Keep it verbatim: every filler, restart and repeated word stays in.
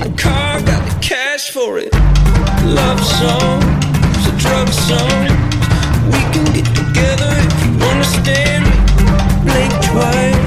the car, got the cash for it. Love songs, a drug song. We can get together if you understand me. Blink twice.